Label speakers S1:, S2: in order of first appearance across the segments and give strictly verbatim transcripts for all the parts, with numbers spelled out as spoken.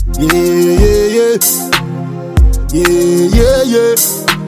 S1: Yeah, yeah, yeah. Yeah, yeah, yeah.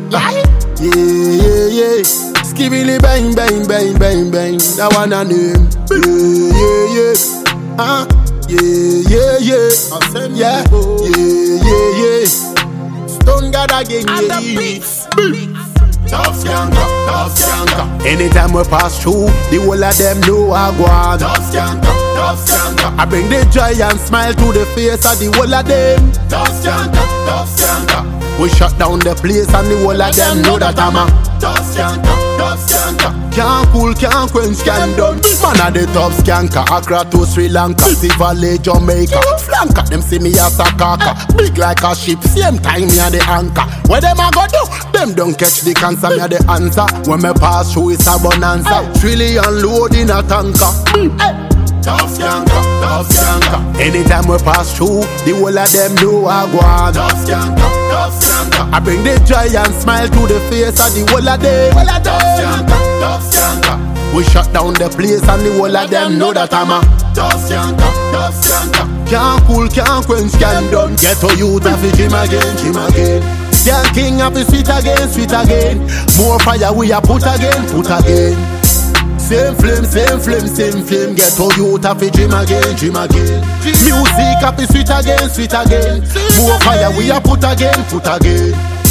S1: Yeah, yeah, yeah. Skibidi bang, bang, bang, bang, bang. That one a name. Yeah, yeah, yeah. Uh, yeah, yeah, yeah. Yeah, yeah, yeah, yeah. Stone God again, yeah, yeah. Tough skanker, tough skanker. Anytime we pass through, the whole of them know I go on. Tough skanker, tough skanker. I bring the joy and smile to the face of the whole of them. Tough skanker, tough skanker. We shut down the place and the whole of them know that I'm a tough skanker, tough skanker. Can't cool, can't quench, can't done. Man a the top skanker. Accra to Sri Lanka, Sea Valley, Jamaica. Flanker, them see me as a kaka. Big like a ship, same time me a the anchor. Where them a go do? Them don't catch the cancer, me a the answer. When me pass through it's a bonanza. Trillion load in a tanker. Tough skanker, tough skanker. Anytime we pass through, the whole of them know I go on. Tough skanker, tough skanker. I bring the joy and smile to the face of the whole of them. Tough skanker, tough skanker. We shut down the place and the whole of them know that I'm a tough skanker, tough skanker. Can't cool, can't quench, can't done. Get to youth of the gym again, gym again. Young king of the sweet again, sweet again. More fire we a put again, put again. Same flame, same flame, same flame. Get to youth of the gym again, gym again. Music of the sweet again, sweet again. More fire we a put again, put again.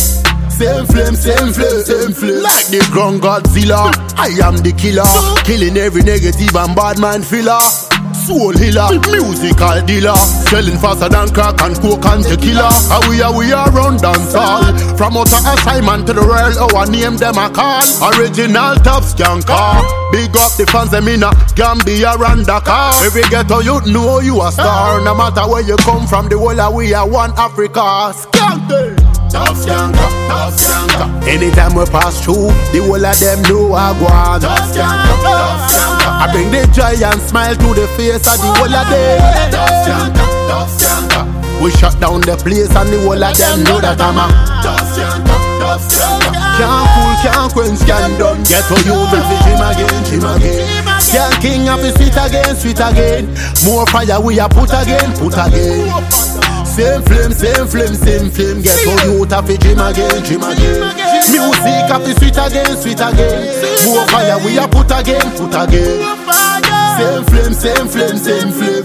S1: Same flame, same flame, same flame. Like the ground Godzilla, I am the killer. Killing every negative and bad mind filler. Soul healer, musical dealer. Selling faster than crack and coke and tequila. And we are, we are round dance all. From outer assignment to the world, our name them a call. Original top skanker. Big up the fans them in a Gambia and Dakar. Every ghetto you know you a star. No matter where you come from, the whole of we are one Africa. Skanker. Tough skanker, tough skanker. Anytime we pass through, the whole of them know I go on. Tough skanker, tough skanker. I bring the joy and smile to the face of the whole of them. Tough skanker, tough skanker. We shut down the place and the whole of them know that I'm a tough skanker, tough skanker. Can't cool, can't quench, can't done. Get to you to the gym again, gym again. Young king of the sweet again, sweet again. More fire we a put again, put again. Same flame, same flame, same flame. Get to youth of the gym again, gym again. Music of the sweet again, sweet again. More fire we a put again, put again. Same flame, same flame, same flame.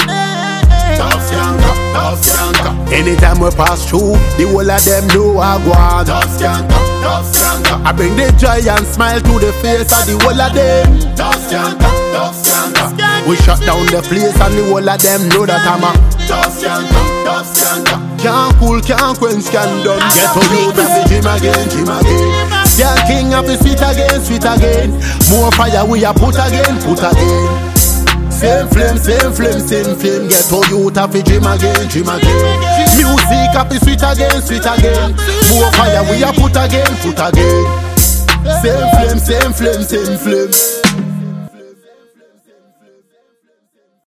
S1: Tough skanker, tough skanker. Anytime we pass through, the whole of them know I go on. Tough skanker, tough skanker. I bring the joy and smile to the face of the whole of them. Tough skanker, tough skanker. We shut down the place and the whole of them know that I'm a tough skanker, tough skanker. Can't cool, can't quench, can't done. Get to youth of the gym again, gym again. Young king of the sweet again, sweet again. More fire we a put again, put again. Same flame, same flame, same flame. Get to youth of the gym again, gym again. Music of the sweet again, sweet again. More fire we a put again, put again. Same flame, same flame, same flame.